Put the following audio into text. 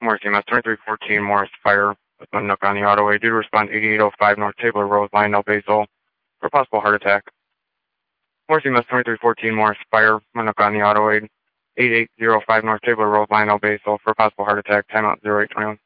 Morris EMS 2314 Morris Fire with Nook on the autoway. Due to respond 8805 North Tabler Road, Lionel Basel for possible heart attack. Morris EMS 2314 Morris Fire Nook on the autoway. 8805 North Tabler Road, Lionel Basel for possible heart attack. Timeout 0821.